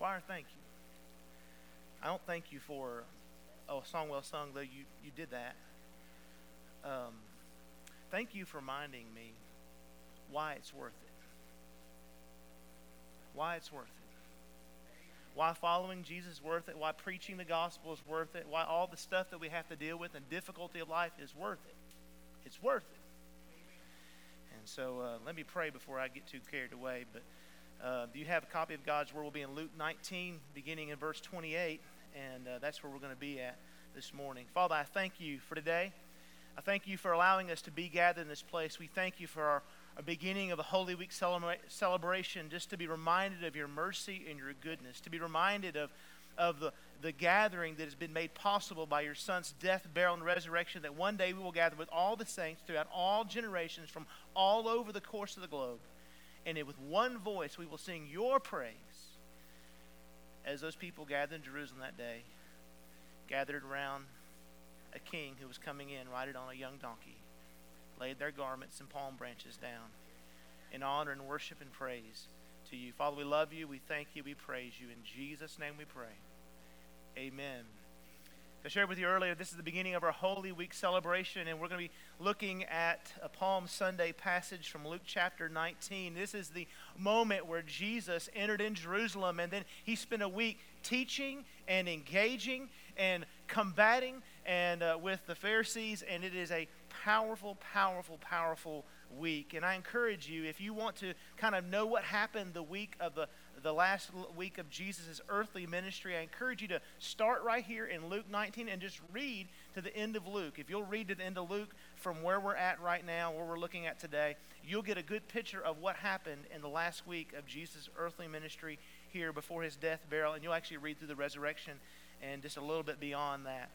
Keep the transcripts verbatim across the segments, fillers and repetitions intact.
choir, thank you. I don't thank you for oh, a song well sung, though you, you did that. Um, thank you for reminding me why it's worth it. Why it's worth it. Why following Jesus is worth it. Why preaching the gospel is worth it. Why all the stuff that we have to deal with and difficulty of life is worth it. It's worth it. And so uh, let me pray before I get too carried away. But uh, do you have a copy of God's Word? We'll be in Luke nineteen, beginning in verse twenty-eight. And uh, that's where we're going to be at this morning. Father, I thank you for today. I thank you for allowing us to be gathered in this place. We thank you for our, our beginning of a Holy Week celebra- celebration, just to be reminded of your mercy and your goodness, to be reminded of, of the, the gathering that has been made possible by your Son's death, burial, and resurrection, that one day we will gather with all the saints throughout all generations from all over the course of the globe. And with one voice we will sing your praise as those people gathered in Jerusalem that day, gathered around a king who was coming in, riding on a young donkey, laid their garments and palm branches down in honor and worship and praise to you. Father, we love you. We thank you. We praise you. In Jesus' name we pray. Amen. I shared with you earlier, this is the beginning of our Holy Week celebration, and we're going to be looking at a Palm Sunday passage from Luke chapter nineteen. This is the moment where Jesus entered in Jerusalem, and then he spent a week teaching and engaging and combating and uh, with the Pharisees, and it is a powerful, powerful, powerful week. And I encourage you, if you want to kind of know what happened the week of the the last week of Jesus' earthly ministry, I encourage you to start right here in Luke nineteen and just read to the end of Luke. If you'll read to the end of Luke from where we're at right now, where we're looking at today, you'll get a good picture of what happened in the last week of Jesus' earthly ministry here before his death, burial, and you'll actually read through the resurrection and just a little bit beyond that.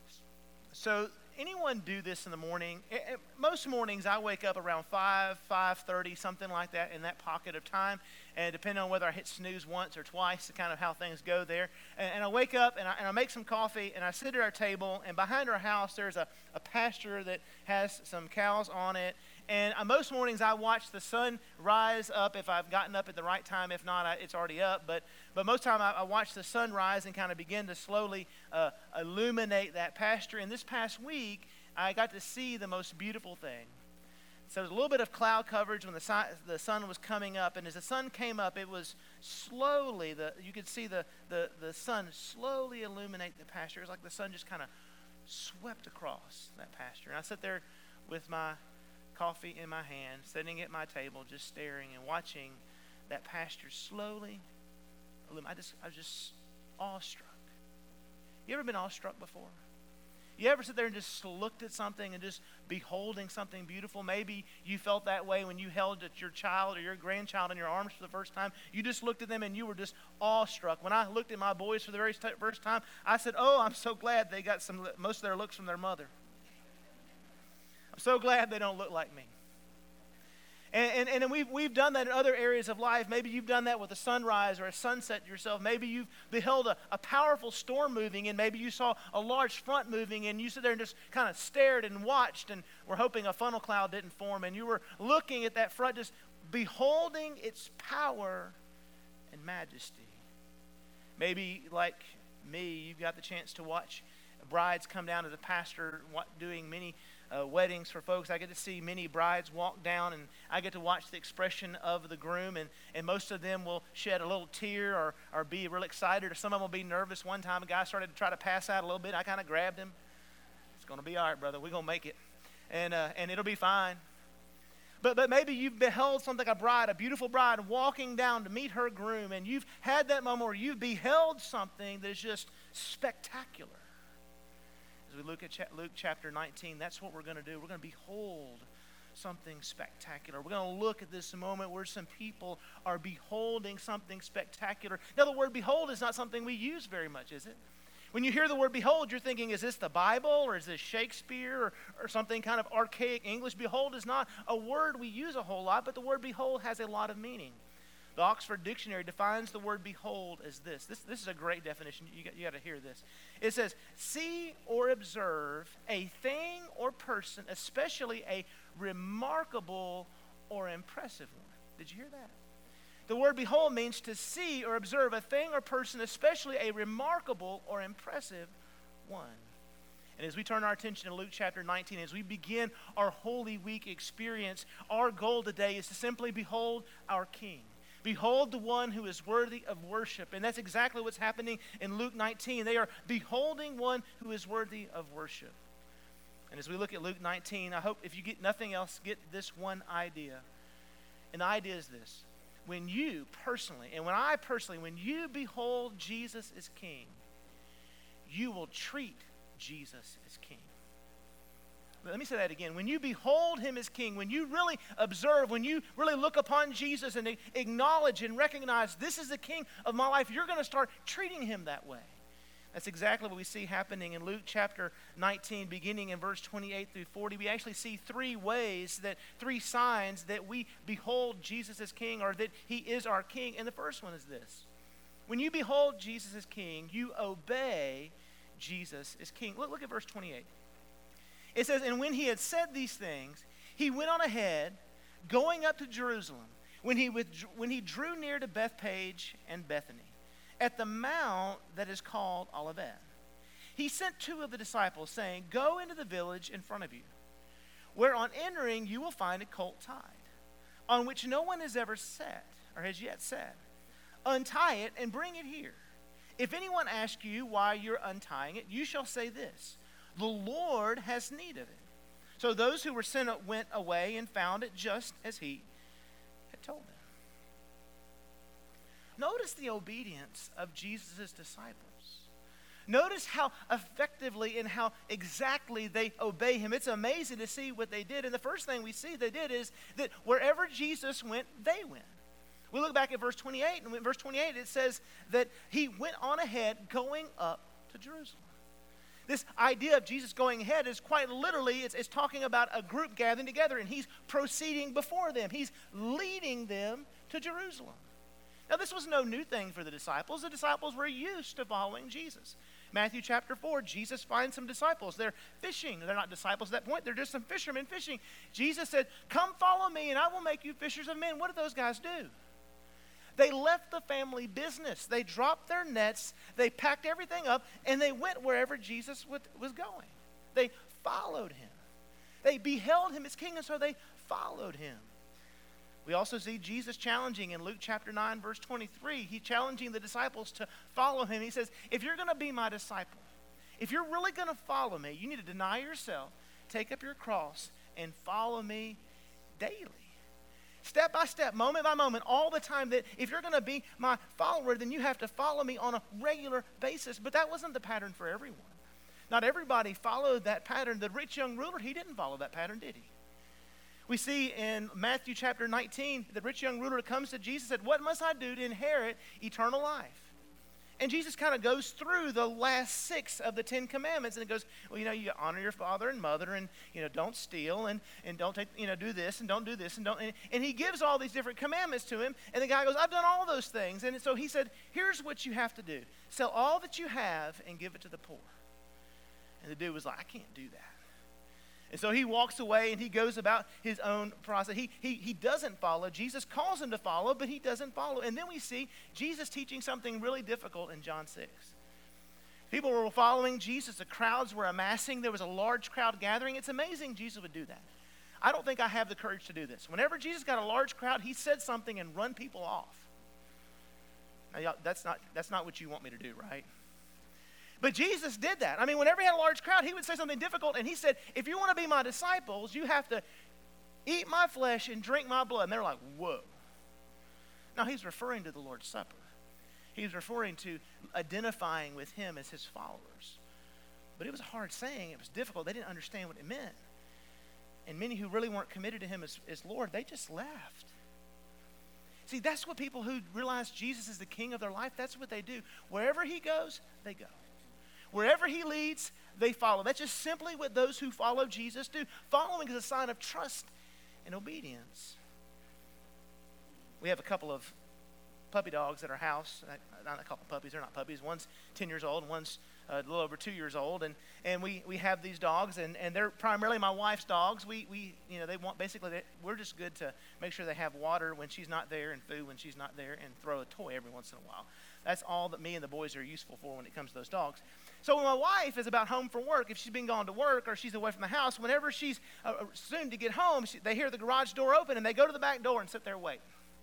So anyone do this in the morning? Most mornings I wake up around five, five thirty, something like that, in that pocket of time. And depending on whether I hit snooze once or twice, kind of how things go there. And, and I wake up and I, and I make some coffee and I sit at our table. And behind our house there's a, a pasture that has some cows on it. And uh, most mornings I watch the sun rise up if I've gotten up at the right time. If not, I, it's already up. But but most time I, I watch the sun rise and kind of begin to slowly uh, illuminate that pasture. And this past week, I got to see the most beautiful thing. So there's a little bit of cloud coverage when the sun, the sun was coming up. And as the sun came up, it was slowly, the you could see the, the, the sun slowly illuminate the pasture. It was like the sun just kind of swept across that pasture. And I sat there with my coffee in my hand, sitting at my table, just staring and watching that pasture slowly. I just, I was just awestruck. You ever been awestruck before? You ever sit there and just looked at something and just beholding something beautiful? Maybe you felt that way when you held your child or your grandchild in your arms for the first time. You just looked at them and you were just awestruck. When I looked at my boys for the very first time, I said, "Oh, I'm so glad they got some most of their looks from their mother. I'm so glad they don't look like me." And, and, and we've, we've done that in other areas of life. Maybe you've done that with a sunrise or a sunset yourself. Maybe you've beheld a, a powerful storm moving, and maybe you saw a large front moving, and you sit there and just kind of stared and watched and were hoping a funnel cloud didn't form. And you were looking at that front, just beholding its power and majesty. Maybe, like me, you've got the chance to watch brides come down to the pastor doing many Uh, weddings for folks. I get to see many brides walk down, and I get to watch the expression of the groom, and, and most of them will shed a little tear or, or be real excited, or some of them will be nervous. One time a guy started to try to pass out a little bit. I kind of grabbed him. "It's going to be all right, brother. We're going to make it, and uh, and it'll be fine." But but maybe you've beheld something, a bride, a beautiful bride walking down to meet her groom, and you've had that moment where you've beheld something that is just spectacular. As we look at Luke chapter nineteen, that's what we're going to do. We're going to behold something spectacular. We're going to look at this moment where some people are beholding something spectacular. Now, the word behold is not something we use very much, is it? When you hear the word behold, you're thinking, is this the Bible, or is this Shakespeare, or, or something kind of archaic English? Behold is not a word we use a whole lot, but the word behold has a lot of meaning. The Oxford Dictionary defines the word behold as this. This, this is a great definition. You got, you got to hear this. It says, see or observe a thing or person, especially a remarkable or impressive one. Did you hear that? The word behold means to see or observe a thing or person, especially a remarkable or impressive one. And as we turn our attention to Luke chapter nineteen, as we begin our Holy Week experience, our goal today is to simply behold our King. Behold the one who is worthy of worship. And that's exactly what's happening in Luke nineteen. They are beholding one who is worthy of worship. And as we look at Luke nineteen, I hope if you get nothing else, get this one idea. And the idea is this. When you personally, and when I personally, when you behold Jesus as King, you will treat Jesus as King. Let me say that again. When you behold him as King, when you really observe, when you really look upon Jesus and acknowledge and recognize this is the King of my life, you're going to start treating him that way. That's exactly what we see happening in Luke chapter nineteen, beginning in verse twenty-eight through forty. We actually see three ways, that three signs that we behold Jesus as King, or that he is our King. And the first one is this. When you behold Jesus as King, you obey Jesus as King. Look, look at verse twenty-eight. It says, and when he had said these things, he went on ahead, going up to Jerusalem. When he, withdrew, when he drew near to Bethpage and Bethany, at the mount that is called Olivet, he sent two of the disciples, saying, go into the village in front of you, where on entering you will find a colt tied, on which no one has ever sat, or has yet sat. Untie it and bring it here. If anyone asks you why you're untying it, you shall say this, the Lord has need of it. So those who were sent went away and found it just as he had told them. Notice the obedience of Jesus' disciples. Notice how effectively and how exactly they obey him. It's amazing to see what they did. And the first thing we see they did is that wherever Jesus went, they went. We look back at verse twenty-eight, and in verse twenty-eight it says that he went on ahead going up to Jerusalem. This idea of Jesus going ahead is quite literally, it's, it's talking about a group gathering together, and he's proceeding before them. He's leading them to Jerusalem. Now, this was no new thing for the disciples. The disciples were used to following Jesus. Matthew chapter four, Jesus finds some disciples. They're fishing. They're not disciples at that point. They're just some fishermen fishing. Jesus said, come follow me, and I will make you fishers of men. What did those guys do? They left the family business. They dropped their nets. They packed everything up, and they went wherever Jesus was going. They followed him. They beheld him as king, and so they followed him. We also see Jesus challenging in Luke chapter nine, verse twenty-three. He's challenging the disciples to follow him. He says, if you're going to be my disciple, if you're really going to follow me, you need to deny yourself, take up your cross, and follow me daily. Step by step, moment by moment, all the time, that if you're going to be my follower, then you have to follow me on a regular basis. But that wasn't the pattern for everyone. Not everybody followed that pattern. The rich young ruler, he didn't follow that pattern, did he? We see in Matthew chapter nineteen, the rich young ruler comes to Jesus and said, what must I do to inherit eternal life? And Jesus kind of goes through the last six of the Ten Commandments, and it goes, well, you know, you honor your father and mother, and, you know, don't steal, and, and don't take, you know, do this, and don't do this, and don't, and, and he gives all these different commandments to him, and the guy goes, I've done all those things. And so he said, here's what you have to do. Sell all that you have and give it to the poor. And the dude was like, I can't do that. And so he walks away and he goes about his own process. He, he, he doesn't follow. Jesus calls him to follow, but he doesn't follow. And then we see Jesus teaching something really difficult in John six. People were following Jesus. The crowds were amassing. There was a large crowd gathering. It's amazing Jesus would do that. I don't think I have the courage to do this. Whenever Jesus got a large crowd, he said something and run people off. Now, y'all, that's not, that's not what you want me to do, right? But Jesus did that. I mean, whenever he had a large crowd, he would say something difficult, and he said, if you want to be my disciples, you have to eat my flesh and drink my blood. And they're like, whoa. Now, he's referring to the Lord's Supper. He's referring to identifying with him as his followers. But it was a hard saying. It was difficult. They didn't understand what it meant. And many who really weren't committed to him as, as Lord, they just left. See, that's what people who realize Jesus is the king of their life, that's what they do. Wherever he goes, they go. Wherever he leads, they follow. That's just simply what those who follow Jesus do. Following is a sign of trust and obedience. We have a couple of puppy dogs at our house. Not a couple of puppies. They're not puppies. One's ten years old and one's a little over two years old, and, and we, we have these dogs, and, and they're primarily my wife's dogs. We, we you know, they want, basically, they, we're just good to make sure they have water when she's not there and food when she's not there and throw a toy every once in a while. That's all that me and the boys are useful for when it comes to those dogs. So when my wife is about home from work, if she's been gone to work or she's away from the house, whenever she's uh, soon to get home, she, they hear the garage door open and they go to the back door and sit there waiting.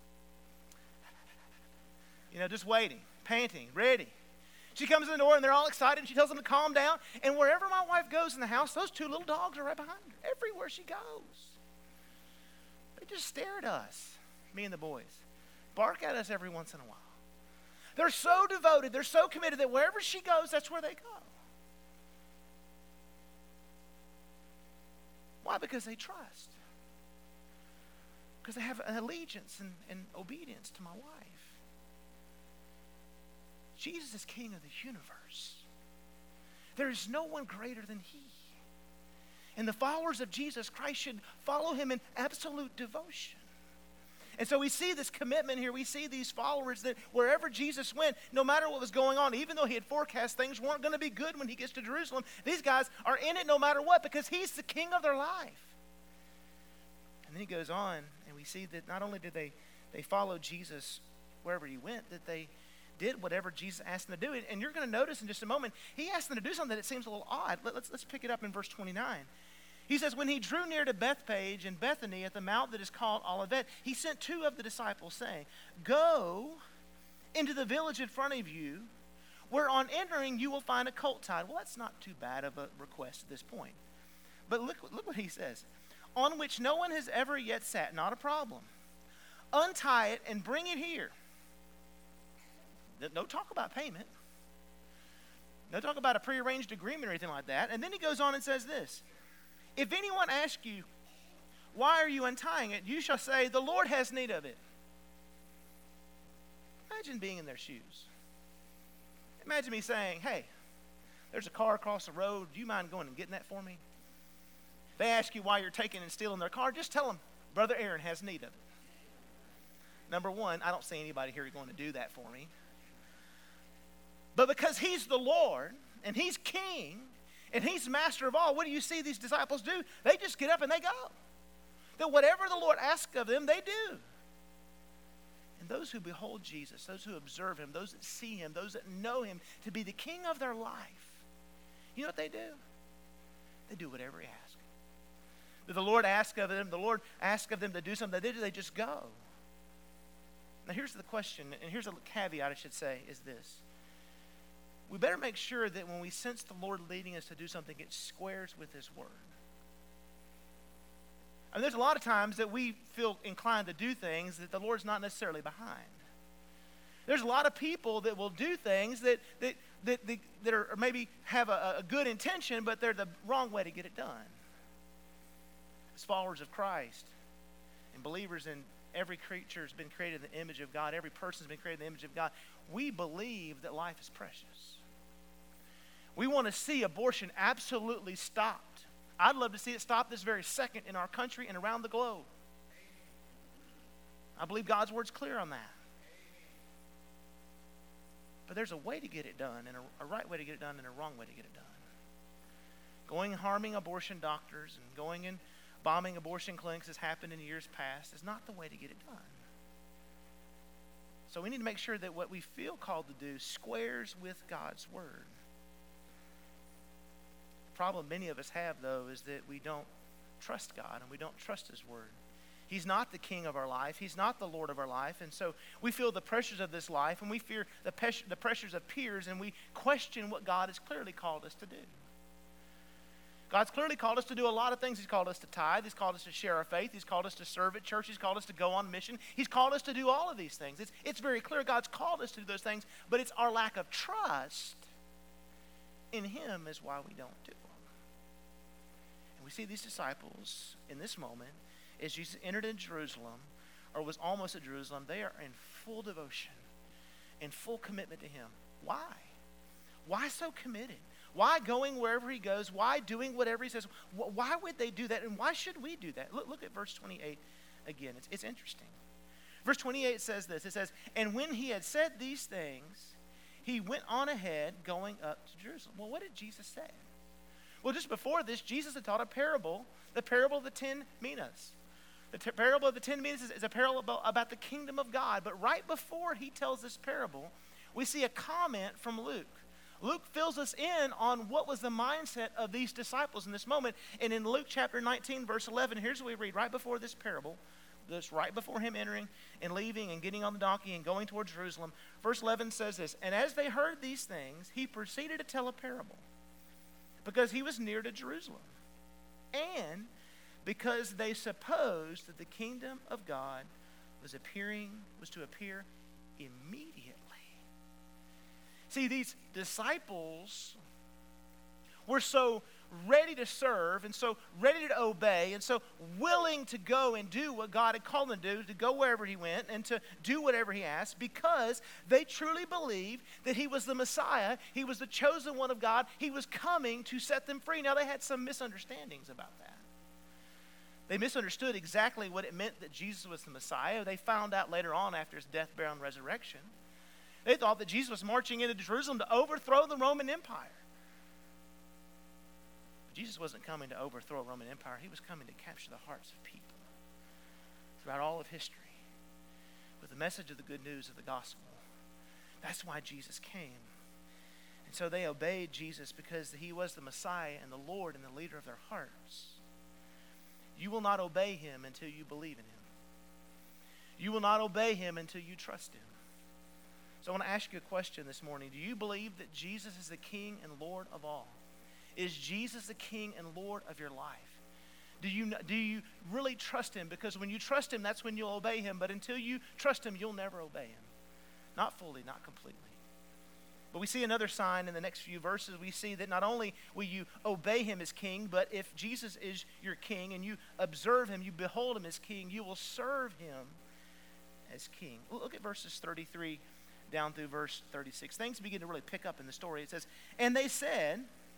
You know, just waiting, panting, ready. She comes in the door and they're all excited and she tells them to calm down. And wherever my wife goes in the house, those two little dogs are right behind her, everywhere she goes. They just stare at us, me and the boys, bark at us every once in a while. They're so devoted, they're so committed that wherever she goes, that's where they go. Why? Because they trust. Because they have an allegiance and, and obedience to my wife. Jesus is King of the universe. There is no one greater than He. And the followers of Jesus Christ should follow Him in absolute devotion. And so we see this commitment here. We see these followers that wherever Jesus went, no matter what was going on, even though He had forecast things weren't going to be good when He gets to Jerusalem, these guys are in it no matter what because He's the King of their life. And then He goes on, and we see that not only did they, they follow Jesus wherever He went, that they did whatever Jesus asked them to do. And you're going to notice in just a moment, He asked them to do something that seems a little odd. Let's, let's pick it up in verse twenty-nine. He says, when He drew near to Bethphage and Bethany at the mount that is called Olivet, He sent two of the disciples, saying, go into the village in front of you, where on entering you will find a colt tied. Well, that's not too bad of a request at this point. But look, look what He says. On which no one has ever yet sat, not a problem. Untie it and bring it here. No talk about payment. No talk about a prearranged agreement or anything like that. And then He goes on and says this. If anyone asks you, why are you untying it? You shall say, the Lord has need of it. Imagine being in their shoes. Imagine me saying, hey, there's a car across the road. Do you mind going and getting that for me? They ask you why you're taking and stealing their car. Just tell them, Brother Aaron has need of it. Number one, I don't see anybody here going to do that for me. But because He's the Lord and He's King and He's master of all, what do you see these disciples do? They just get up and they go. That whatever the Lord asks of them, they do. And those who behold Jesus, those who observe Him, those that see Him, those that know Him to be the King of their life, you know what they do? They do whatever He asks. That the Lord asks of them, the Lord asks of them to do something, they do, they just go. Now here's the question, and here's a caveat I should say, is this. We better make sure that when we sense the Lord leading us to do something, it squares with His Word. I mean, there's a lot of times that we feel inclined to do things that the Lord's not necessarily behind. There's a lot of people that will do things that that that, that, that are or maybe have a, a good intention, but they're the wrong way to get it done. As followers of Christ and believers in every creature has been created in the image of God, every person has been created in the image of God, we believe that life is precious. We want to see abortion absolutely stopped. I'd love to see it stopped this very second in our country and around the globe. I believe God's word's clear on that. But there's a way to get it done, and a, a right way to get it done, and a wrong way to get it done. Going and harming abortion doctors and going and bombing abortion clinics has happened in years past is not the way to get it done. So we need to make sure that what we feel called to do squares with God's word. The problem many of us have, though, is that we don't trust God and we don't trust His word. He's not the King of our life. He's not the Lord of our life. And so we feel the pressures of this life, and we fear the, pes- the pressures of peers, and we question what God has clearly called us to do. God's clearly called us to do a lot of things. He's called us to tithe. He's called us to share our faith. He's called us to serve at church. He's called us to go on mission. He's called us to do all of these things. It's, it's very clear God's called us to do those things, but it's our lack of trust in Him is why we don't do them. And we see these disciples in this moment, as Jesus entered in Jerusalem, or was almost at Jerusalem, they are in full devotion, in full commitment to Him. Why? Why so committed? Why going wherever He goes? Why doing whatever He says? Why would they do that? And why should we do that? Look, look at verse twenty-eight again. It's, it's interesting. Verse twenty-eight says this. It says, and when He had said these things, he went on ahead going up to Jerusalem. Well, what did Jesus say? Well, just before this, Jesus had taught a parable, the parable of the ten minas. The t- parable of the ten minas is, is a parable about, about the kingdom of God. But right before he tells this parable, we see a comment from Luke. Luke fills us in on what was the mindset of these disciples in this moment. And in Luke chapter nineteen, verse eleven, here's what we read right before this parable. This right before him entering and leaving and getting on the donkey and going toward Jerusalem. Verse eleven says this, and as they heard these things, he proceeded to tell a parable because he was near to Jerusalem. And because they supposed that the kingdom of God was appearing, was to appear immediately. See, these disciples were so ready to serve and so ready to obey and so willing to go and do what God had called them to do, to go wherever he went and to do whatever he asked, because they truly believed that he was the Messiah, he was the chosen one of God, he was coming to set them free. Now, they had some misunderstandings about that. They misunderstood exactly what it meant that Jesus was the Messiah. They found out later on after his death, burial, and resurrection. They thought that Jesus was marching into Jerusalem to overthrow the Roman Empire. But Jesus wasn't coming to overthrow a Roman Empire. He was coming to capture the hearts of people throughout all of history with the message of the good news of the gospel. That's why Jesus came. And so they obeyed Jesus because he was the Messiah and the Lord and the leader of their hearts. You will not obey him until you believe in him. You will not obey him until you trust him. So I want to ask you a question this morning. Do you believe that Jesus is the King and Lord of all? Is Jesus the King and Lord of your life? Do you, do you really trust him? Because when you trust him, that's when you'll obey him. But until you trust him, you'll never obey him. Not fully, not completely. But we see another sign in the next few verses. We see that not only will you obey him as king, but if Jesus is your king and you observe him, you behold him as king, you will serve him as king. Look at verses thirty-three down through verse thirty-six. Things begin to really pick up in the story. It says, and they said,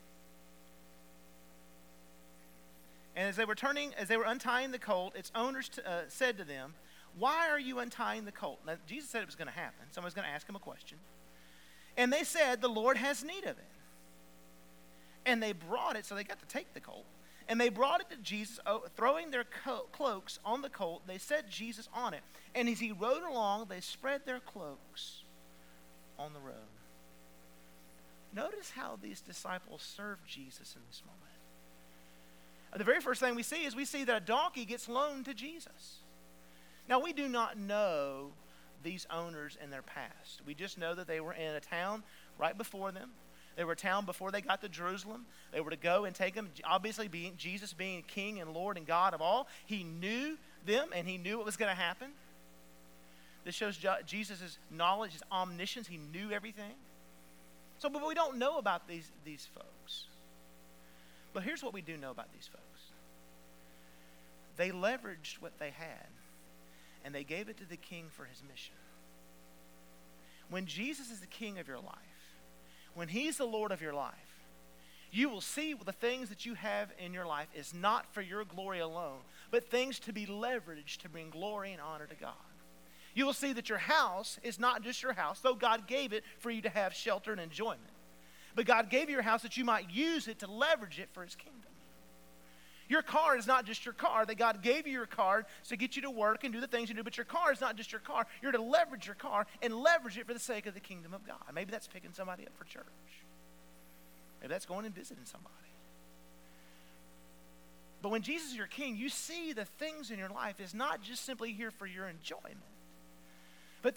and as they were turning, as they were untying the colt, its owners t- uh, said to them, why are you untying the colt? Now, Jesus said it was going to happen. Someone's going to ask him a question. And they said, the Lord has need of it. And they brought it, so they got to take the colt. And they brought it to Jesus, throwing their co- cloaks on the colt. They set Jesus on it. And as he rode along, they spread their cloaks on the road. Notice how these disciples served Jesus in this moment. The very first thing we see is we see that a donkey gets loaned to Jesus. Now, we do not know these owners in their past. We just know that they were in a town right before them. They were a town before they got to Jerusalem. They were to go and take them. Obviously, being Jesus being King and Lord and God of all, he knew them and he knew what was going to happen. This shows Jesus' knowledge, his omniscience. He knew everything. So, but we don't know about these, these folks. But here's what we do know about these folks. They leveraged what they had, and they gave it to the king for his mission. When Jesus is the king of your life, when he's the Lord of your life, you will see the things that you have in your life is not for your glory alone, but things to be leveraged to bring glory and honor to God. You will see that your house is not just your house, though God gave it for you to have shelter and enjoyment. But God gave you your house that you might use it to leverage it for his kingdom. Your car is not just your car, that God gave you your car to get you to work and do the things you do, but your car is not just your car. You're to leverage your car and leverage it for the sake of the kingdom of God. Maybe that's picking somebody up for church. Maybe that's going and visiting somebody. But when Jesus is your king, you see the things in your life is not just simply here for your enjoyment.